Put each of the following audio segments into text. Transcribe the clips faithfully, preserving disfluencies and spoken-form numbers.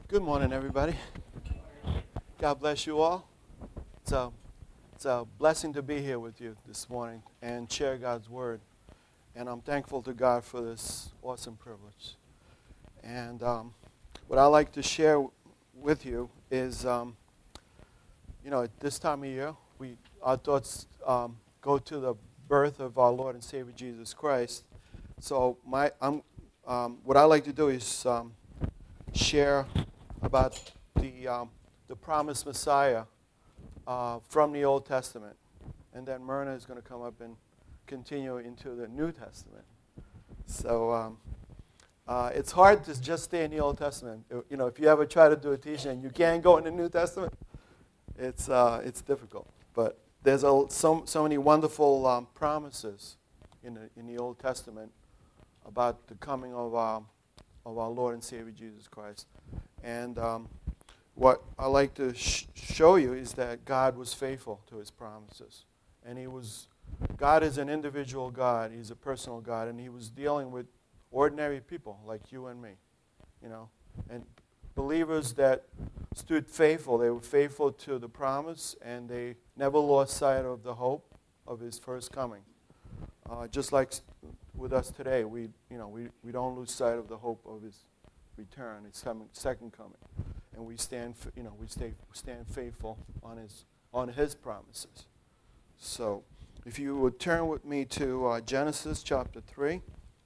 Good morning, everybody. God bless you all. It's a, it's a blessing to be here with you this morning and share God's word. And I'm thankful to God for this awesome privilege. And um, what I like to share with you is, um, you know, at this time of year, we our thoughts um, go to the birth of our Lord and Savior Jesus Christ. So my, I'm, um, what I like to do is um, share about the um, the promised Messiah uh, from the Old Testament, and then Myrna is going to come up and continue into the New Testament. So um, uh, it's hard to just stay in the Old Testament. You know, if you ever try to do a teaching and you can't go in the New Testament, it's uh, it's difficult. But there's a, so so many wonderful um, promises in the in the Old Testament about the coming of our of our Lord and Savior Jesus Christ. And um, what I like to sh- show you is that God was faithful to His promises, and He was. God is an individual God. He's a personal God, and He was dealing with ordinary people like you and me, you know, and believers that stood faithful. They were faithful to the promise, and they never lost sight of the hope of His first coming. Uh, just like with us today, we, you know, we, we don't lose sight of the hope of His return, His coming, second coming, and we stand, you know, we stay stand faithful on His on His promises. So, if you would turn with me to uh, Genesis chapter three,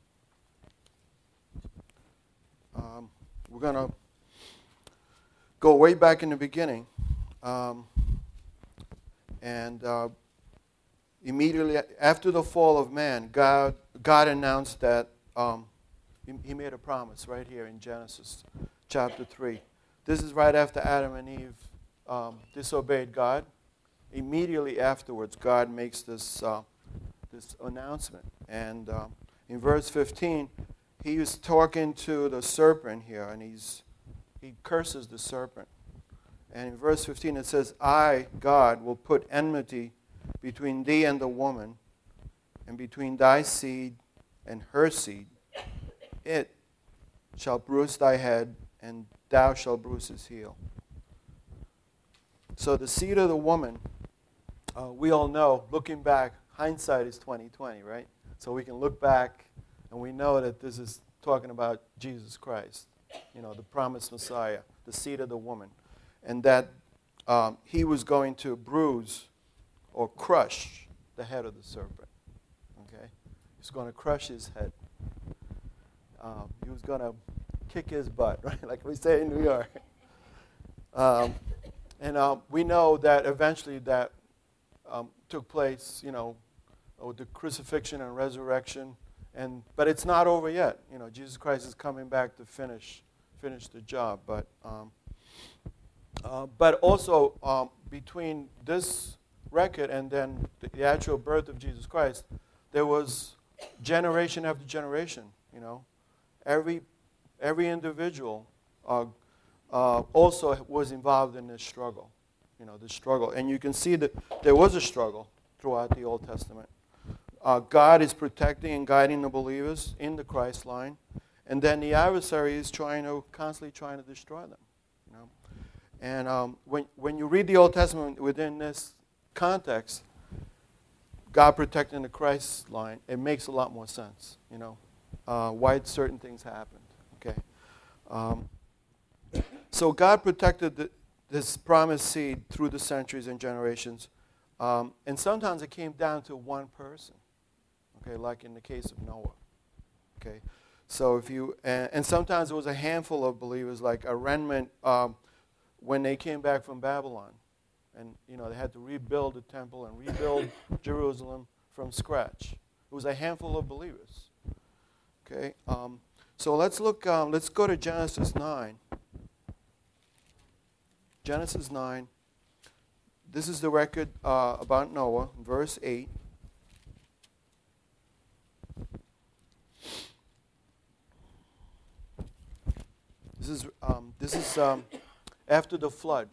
um, we're gonna go way back in the beginning, um, and uh, immediately after the fall of man, God God announced that. Um, He, he made a promise right here in Genesis chapter three. This is right after Adam and Eve um, disobeyed God. Immediately afterwards, God makes this uh, this announcement. And um, in verse fifteen, he is talking to the serpent here, and he's he curses the serpent. And in verse fifteen, it says, I, God, will put enmity between thee and the woman, and between thy seed and her seed. It shall bruise thy head, and thou shalt bruise his heel. So the seed of the woman, uh, we all know, looking back, hindsight is twenty twenty, right? So we can look back, and we know that this is talking about Jesus Christ, you know, the promised Messiah, the seed of the woman, and that um, he was going to bruise or crush the head of the serpent. Okay, he's going to crush his head. Um, he was going to kick his butt, right? Like we say in New York. Um, and um, we know that eventually that um, took place, you know, with the crucifixion and resurrection. And but it's not over yet. You know, Jesus Christ is coming back to finish finish the job. But um, uh, but also um, between this record and then the, the actual birth of Jesus Christ, there was generation after generation. You know. Every every individual uh, uh, also was involved in this struggle, you know, this struggle. And you can see that there was a struggle throughout the Old Testament. Uh, God is protecting and guiding the believers in the Christ line, and then the adversary is trying to constantly trying to destroy them. You know, and um, when when you read the Old Testament within this context, God protecting the Christ line, it makes a lot more sense. You know. Uh, why certain things happened. Okay, um, so God protected the, this promised seed through the centuries and generations, um, and sometimes it came down to one person. Okay, like in the case of Noah. Okay, so if you and, and sometimes it was a handful of believers, like a remnant, um, when they came back from Babylon, and you know they had to rebuild the temple and rebuild Jerusalem from scratch. It was a handful of believers. Okay, um, so let's look. Um, let's go to Genesis nine. Genesis nine. This is the record uh, about Noah, verse eight. This is um, this is um, after the flood.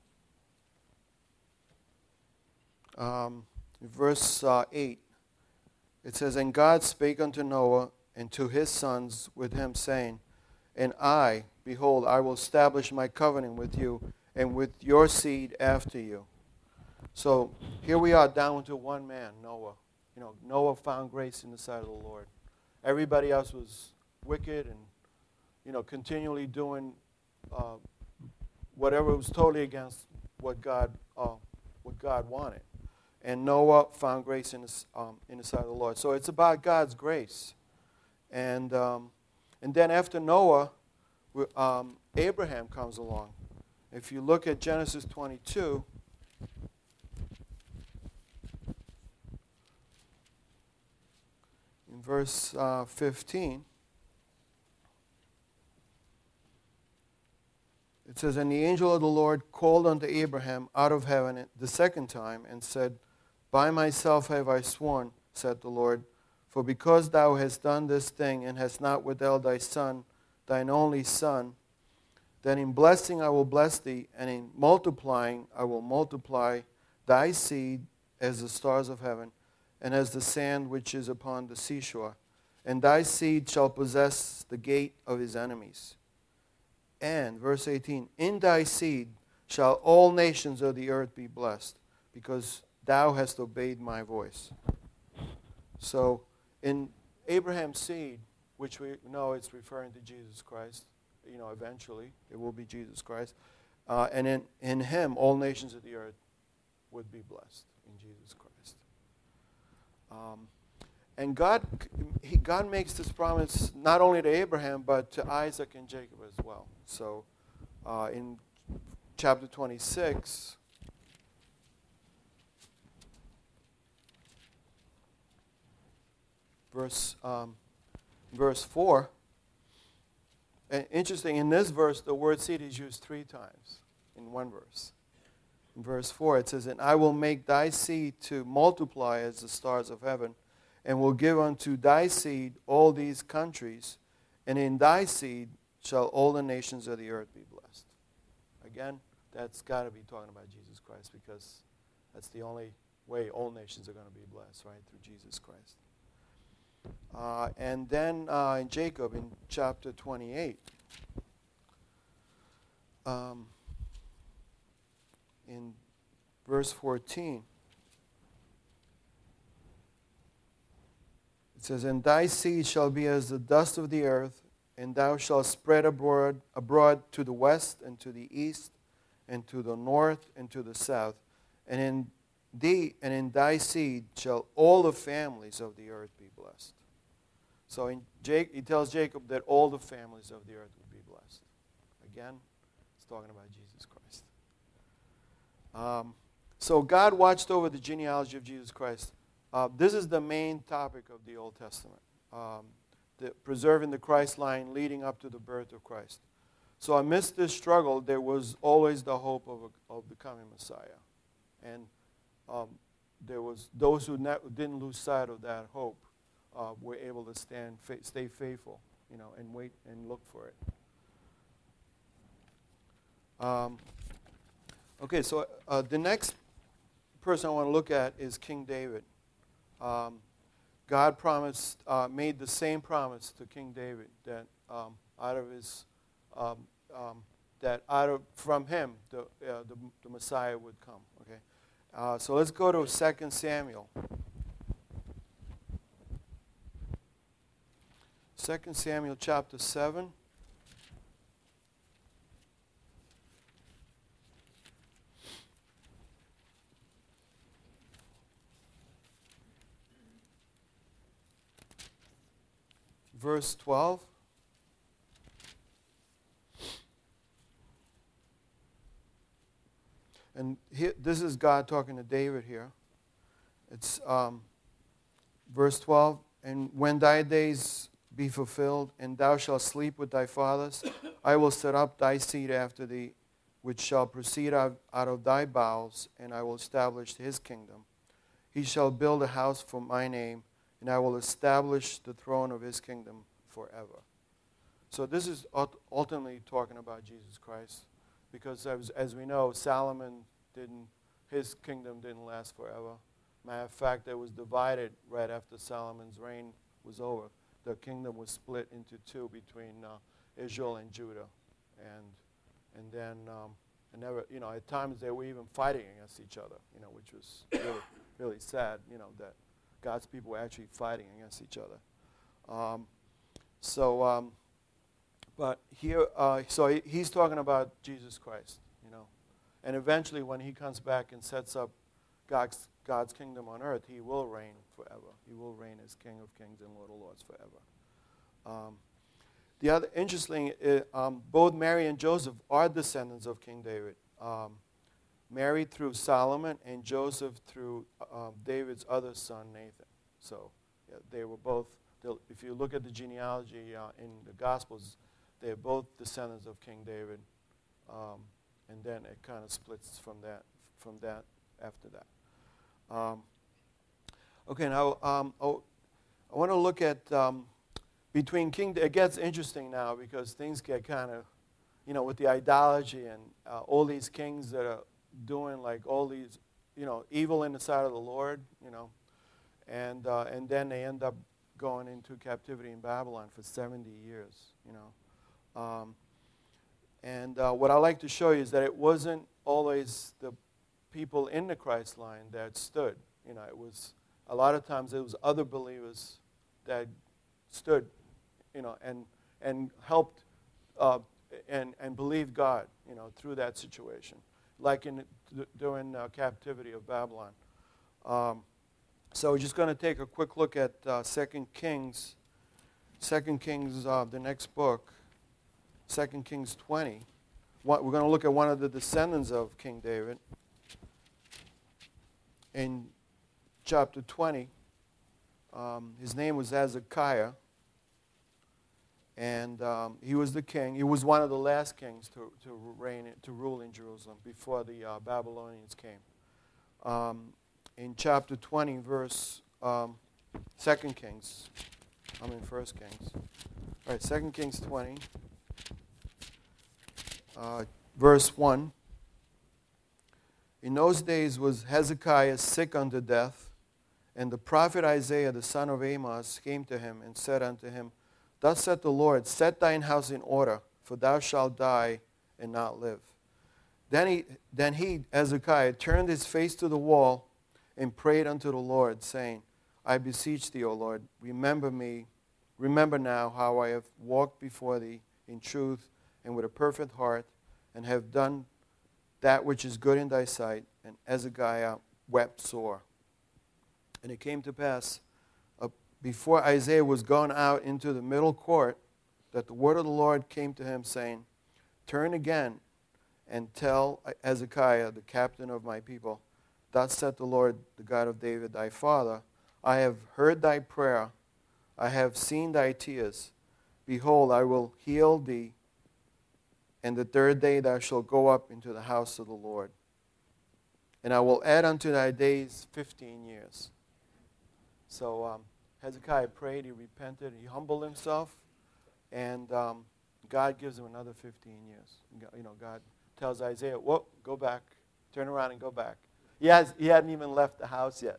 Um, verse uh, eight. It says, "And God spake unto Noah and to his sons with him, saying, And I, behold, I will establish my covenant with you and with your seed after you. So here we are down to one man, Noah. You know, Noah found grace in the sight of the Lord. Everybody else was wicked and, you know, continually doing uh, whatever was totally against what God uh, what God wanted. And Noah found grace in the, um, in the sight of the Lord. So it's about God's grace. And um, and then after Noah, um, Abraham comes along. If you look at Genesis twenty-two, in verse uh, fifteen, it says, "And the angel of the Lord called unto Abraham out of heaven the second time, and said, By myself have I sworn, said the Lord, for because thou hast done this thing, and hast not withheld thy son, thine only son, then in blessing I will bless thee, and in multiplying I will multiply thy seed as the stars of heaven, and as the sand which is upon the seashore. And thy seed shall possess the gate of his enemies. And," verse eighteen, "in thy seed shall all nations of the earth be blessed, because thou hast obeyed my voice." So, in Abraham's seed, which we know it's referring to Jesus Christ, you know, eventually it will be Jesus Christ, uh, and in, in him all nations of the earth would be blessed in Jesus Christ. Um, and God, he, God makes this promise not only to Abraham, but to Isaac and Jacob as well. So, uh, in chapter twenty-six, verse um, verse four. And interesting, in this verse, the word seed is used three times in one verse. In verse four, it says, "And I will make thy seed to multiply as the stars of heaven, and will give unto thy seed all these countries, and in thy seed shall all the nations of the earth be blessed." Again, that's got to be talking about Jesus Christ, because that's the only way all nations are going to be blessed, right, through Jesus Christ. Uh, and then uh, in Jacob, in chapter twenty-eight, um, in verse fourteen, it says, "And thy seed shall be as the dust of the earth, and thou shalt spread abroad, abroad to the west and to the east and to the north and to the south. And in thee and in thy seed shall all the families of the earth be blessed." So in Jake, he tells Jacob that all the families of the earth would be blessed. Again, it's talking about Jesus Christ. Um, so God watched over the genealogy of Jesus Christ. Uh, this is the main topic of the Old Testament, um, the, preserving the Christ line leading up to the birth of Christ. So amidst this struggle, there was always the hope of, a, of becoming Messiah. And um, there was those who ne- didn't lose sight of that hope uh, were able to stand, fa- stay faithful, you know, and wait and look for it. Um, okay, so uh, the next person I want to look at is King David. Um, God promised, uh, made the same promise to King David that um, out of his, um, um, that out of from him the, uh, the the Messiah would come. Okay, uh, so let's go to Second Samuel. Second Samuel chapter seven. Verse twelve. And here, this is God talking to David here. It's um, verse twelve. "And when thy days be fulfilled, and thou shalt sleep with thy fathers, I will set up thy seed after thee, which shall proceed out, out of thy bowels, and I will establish his kingdom. He shall build a house for my name, and I will establish the throne of his kingdom forever." So this is ultimately talking about Jesus Christ, because as, as we know, Solomon didn't, his kingdom didn't last forever. Matter of fact, it was divided right after Solomon's reign was over. The kingdom was split into two between uh, Israel and Judah. and and then um, and never, you know, at times they were even fighting against each other, you know, which was really really sad, you know, that God's people were actually fighting against each other. Um, so, um, but here, uh, so he, he's talking about Jesus Christ, you know, and eventually when he comes back and sets up God's God's kingdom on earth, he will reign forever. He will reign as King of Kings and Lord of Lords forever. Um, the other interesting, uh, um, both Mary and Joseph are descendants of King David. Um, Mary through Solomon and Joseph through um, David's other son Nathan. So yeah, they were both. If you look at the genealogy uh, in the Gospels, they're both descendants of King David, um, and then it kind of splits from that. From that after that. Um, okay, now um, oh, I want to look at um, between King. It gets interesting now because things get kind of, you know, with the idolatry and uh, all these kings that are doing like all these, you know, evil in the sight of the Lord, you know, and uh, and then they end up going into captivity in Babylon for seventy years, you know. Um, and uh, what I like to show you is that it wasn't always the people in the Christ line that stood. You know, it was a lot of times it was other believers that stood, you know, and and helped uh, and and believed God, you know, through that situation, like in during uh, captivity of Babylon. Um, so we're just going to take a quick look at uh, Second Kings. Second Kings, uh, the next book, Second Kings twenty. What, we're going to look at one of the descendants of King David. In chapter twenty, um, his name was Hezekiah, and um, he was the king. He was one of the last kings to, to reign, to rule in Jerusalem before the uh, Babylonians came. Um, in chapter twenty, verse um, Second Kings, I mean First Kings. All right, Second Kings twenty, uh, verse one. In those days was Hezekiah sick unto death, and the prophet Isaiah the son of Amos came to him and said unto him, Thus saith the Lord, Set thine house in order, for thou shalt die and not live. Then he, then he, Hezekiah, turned his face to the wall and prayed unto the Lord, saying, I beseech thee, O Lord, remember me, remember now how I have walked before thee in truth and with a perfect heart, and have done that which is good in thy sight. And Hezekiah wept sore. And it came to pass, uh, before Isaiah was gone out into the middle court, that the word of the Lord came to him, saying, Turn again and tell Hezekiah, the captain of my people, Thus saith the Lord, the God of David thy father, I have heard thy prayer, I have seen thy tears. Behold, I will heal thee, and the third day thou shalt go up into the house of the Lord. And I will add unto thy days fifteen years. So um, Hezekiah prayed, he repented, he humbled himself, and um, God gives him another fifteen years. You know, God tells Isaiah, whoa, go back, turn around and go back. He, has, he hadn't even left the house yet.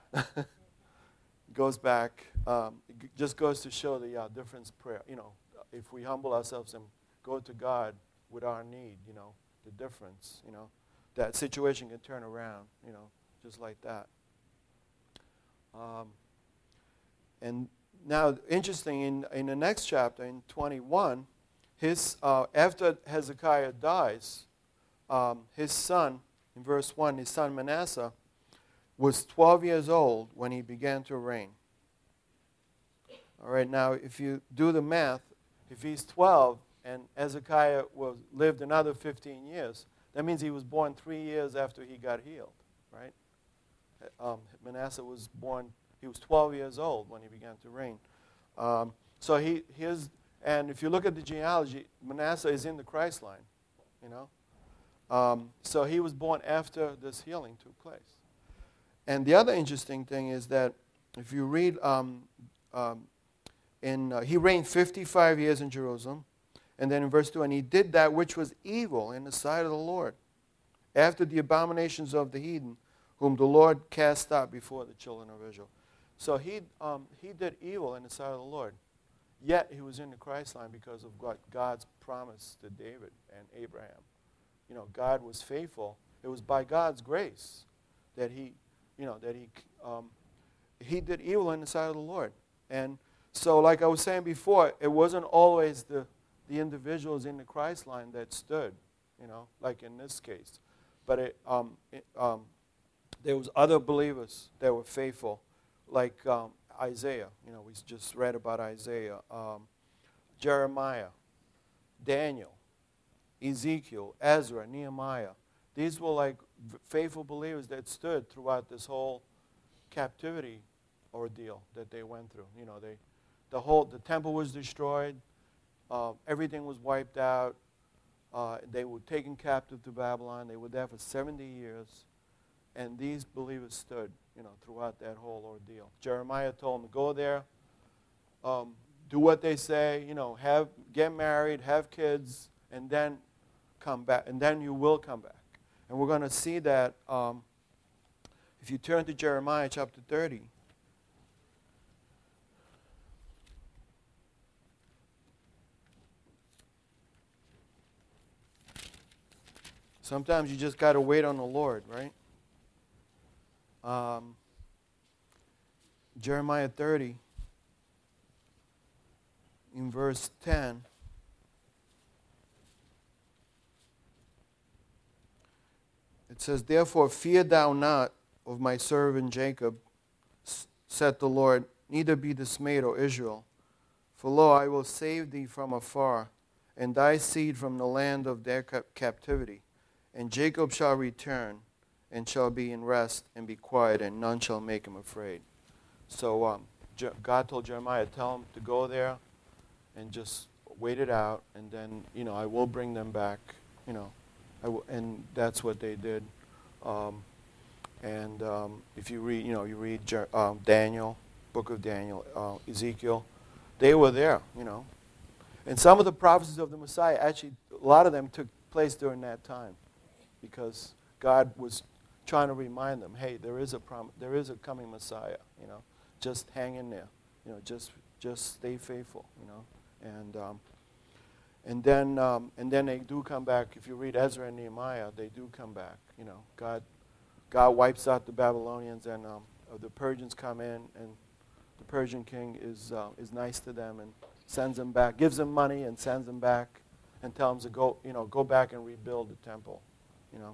Goes back. Um, it just goes to show the uh, difference prayer. You know, if we humble ourselves and go to God with our need, you know, the difference, you know, that situation can turn around, you know, just like that. Um, and now, interesting, in, in the next chapter, in twenty-one, his, uh, after Hezekiah dies, um, his son, in verse one, his son Manasseh, was twelve years old when he began to reign. All right, now, if you do the math, if he's twelve and Hezekiah was, lived another fifteen years, that means he was born three years after he got healed, right? Um, Manasseh was born, he was twelve years old when he began to reign. Um, so he, his, and if you look at the genealogy, Manasseh is in the Christ line, you know? Um, so he was born after this healing took place. And the other interesting thing is that if you read, um, um, in, uh, he reigned fifty-five years in Jerusalem, and then in verse two, and he did that which was evil in the sight of the Lord, after the abominations of the heathen, whom the Lord cast out before the children of Israel. So he, um, he did evil in the sight of the Lord. Yet he was in the Christ line because of what God's promise to David and Abraham. You know, God was faithful. It was by God's grace that he, you know, that he, um, he did evil in the sight of the Lord. And so, like I was saying before, it wasn't always the, the individuals in the Christ line that stood, you know, like in this case. But it, um, it, um, there was other believers that were faithful, like um, Isaiah. You know, we just read about Isaiah. Um, Jeremiah, Daniel, Ezekiel, Ezra, Nehemiah. These were like faithful believers that stood throughout this whole captivity ordeal that they went through. You know, they, the whole, the temple was destroyed. Uh, everything was wiped out. Uh, they were taken captive to Babylon. They were there for seventy years. And these believers stood, you know, throughout that whole ordeal. Jeremiah told them to go there, um, do what they say, you know, have, get married, have kids, and then come back. And then you will come back. And we're going to see that um, if you turn to Jeremiah chapter thirty. Sometimes you just got to wait on the Lord, right? Um, Jeremiah thirty, in verse ten. It says, "Therefore fear thou not of my servant Jacob, saith the Lord, neither be dismayed, O Israel. For lo, I will save thee from afar, and thy seed from the land of their captivity. And Jacob shall return, and shall be in rest, and be quiet, and none shall make him afraid." So um, Je- God told Jeremiah, tell him to go there, and just wait it out, and then, you know, I will bring them back, you know. I w- and that's what they did. Um, and um, if you read, you know, you read Jer- um, Daniel, book of Daniel, uh, Ezekiel, they were there, you know. And some of the prophecies of the Messiah, actually, a lot of them took place during that time, because God was trying to remind them, hey, there is a prom- there is a coming Messiah, you know. Just hang in there, you know. Just just stay faithful, you know. And um, and then um, and then they do come back. If you read Ezra and Nehemiah, they do come back, you know. God God wipes out the Babylonians, and um, the Persians come in, and the Persian king is uh, is nice to them and sends them back, gives them money and sends them back, and tells them to go, you know, go back and rebuild the temple, you know.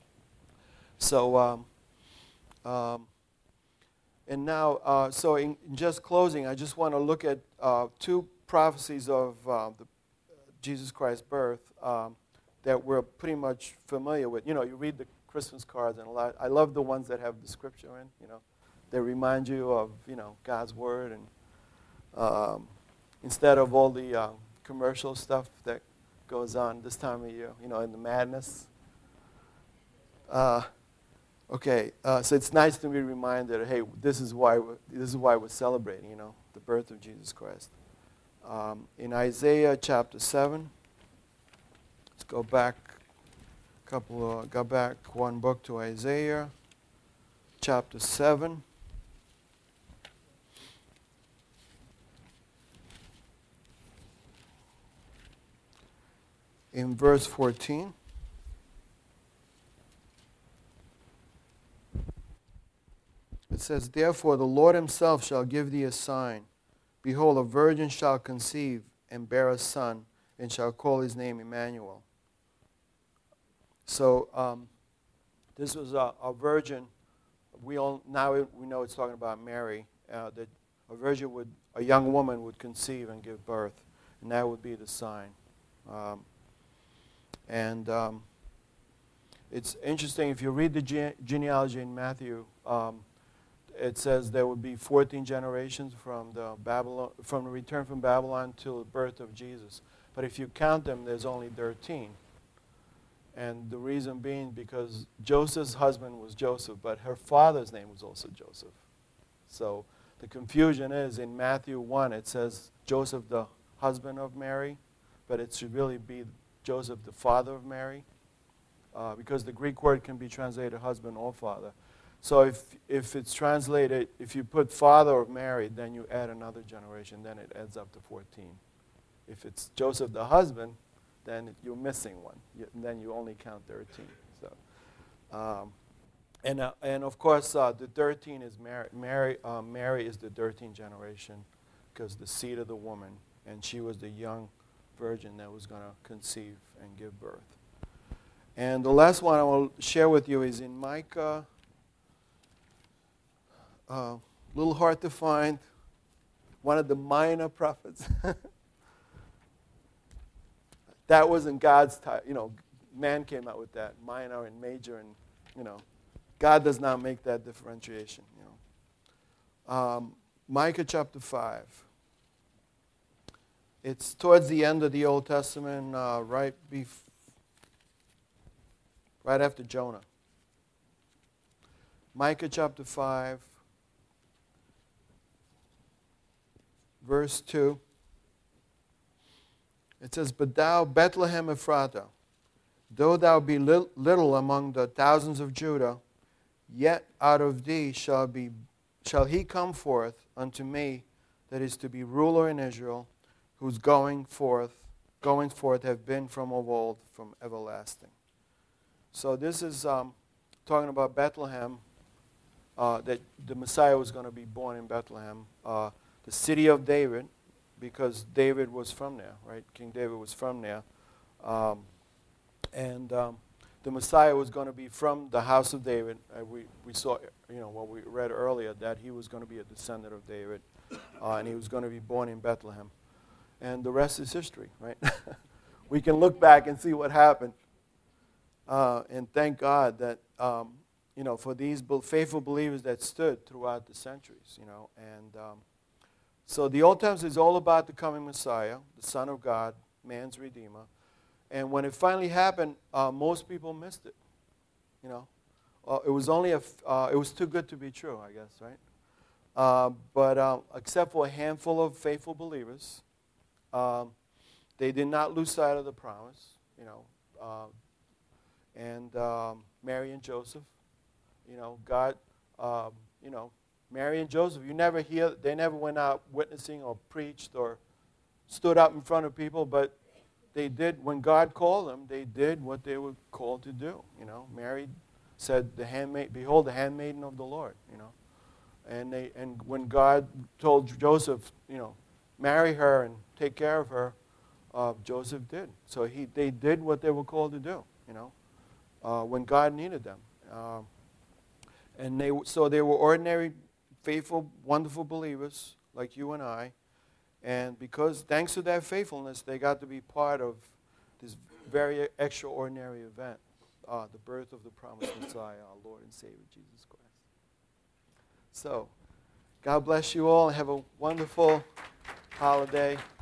So, um, um, and now, uh, so in, in just closing, I just want to look at uh, two prophecies of uh, the, Jesus Christ's birth um, that we're pretty much familiar with. You know, you read the Christmas cards, and a lot. I love the ones that have the scripture in. You know, they remind you of, you know, God's word, and um, instead of all the uh, commercial stuff that goes on this time of year, you know, in the madness. Uh, Okay, uh, so it's nice to be reminded, hey, this is why we're, this is why we're celebrating, you know, the birth of Jesus Christ. Um, in Isaiah chapter seven, let's go back a couple, of, go back one book to Isaiah chapter seven. In verse fourteen. It says, "Therefore the Lord himself shall give thee a sign. Behold, a virgin shall conceive and bear a son, and shall call his name Emmanuel." So um, this was a, a virgin. We all now we know it's talking about Mary. Uh, that a virgin would, a young woman would conceive and give birth, and that would be the sign. Um, and um, it's interesting if you read the gene- genealogy in Matthew. Um, It says there would be fourteen generations from the Babylon, from the return from Babylon till the birth of Jesus. But if you count them, there's only thirteen. And the reason being because Joseph's husband was Joseph, but her father's name was also Joseph. So the confusion is in Matthew one, it says Joseph, the husband of Mary, but it should really be Joseph, the father of Mary, uh, because the Greek word can be translated husband or father. So if, if it's translated, if you put father of Mary, then you add another generation, then it adds up to fourteen. If it's Joseph the husband, then you're missing one. You, then you only count thirteen. So, um, and, uh, and of course, uh, the thirteen is Mary. Mary, uh, Mary is the thirteenth generation because the seed of the woman, and she was the young virgin that was going to conceive and give birth. And the last one I will share with you is in Micah. A uh, little hard to find. One of the minor prophets. That wasn't God's time. You know, man came out with that, minor and major, and you know, God does not make that differentiation. You know, um, Micah chapter five. It's towards the end of the Old Testament, uh, right bef- right after Jonah. Micah chapter five. Verse two, it says, But thou, Bethlehem Ephratah, though thou be li- little among the thousands of Judah, yet out of thee shall, be, shall he come forth unto me that is to be ruler in Israel, whose going forth, going forth have been from of old, from everlasting. So this is um, talking about Bethlehem, uh, that the Messiah was going to be born in Bethlehem. Uh, The city of David, because David was from there, right? King David was from there. Um, and um, the Messiah was going to be from the house of David. Uh, we, we saw, you know, what we read earlier, that he was going to be a descendant of David. Uh, and he was going to be born in Bethlehem. And the rest is history, right? We can look back and see what happened. Uh, and thank God that, um, you know, for these faithful believers that stood throughout the centuries, you know, and... Um, So the Old Testament is all about the coming Messiah, the Son of God, man's Redeemer. And when it finally happened, uh, most people missed it. You know, uh, it was only a, f- uh, it was too good to be true, I guess, right? Uh, but um, except for a handful of faithful believers, um, they did not lose sight of the promise. You know, uh, and um, Mary and Joseph, you know, God, um, you know. Mary and Joseph, you never hear, they never went out witnessing or preached or stood up in front of people, but they did, when God called them, they did what they were called to do, you know. Mary said, "The handmaid, behold, the handmaiden of the Lord," you know. And they, and when God told Joseph, you know, marry her and take care of her, uh, Joseph did. So he, they did what they were called to do, you know, uh, when God needed them. Um, and they, so they were ordinary, faithful, wonderful believers like you and I. And because, thanks to their faithfulness, they got to be part of this very extraordinary event, uh, the birth of the promised Messiah, our Lord and Savior, Jesus Christ. So, God bless you all and have a wonderful holiday.